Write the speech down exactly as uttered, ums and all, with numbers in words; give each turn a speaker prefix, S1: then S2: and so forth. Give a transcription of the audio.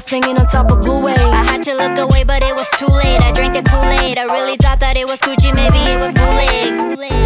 S1: singing on top of blue waves.
S2: I had to look away, but it was too late. I drank the Kool-Aid. I really thought that it was Gucci, maybe it was Kool-Aid.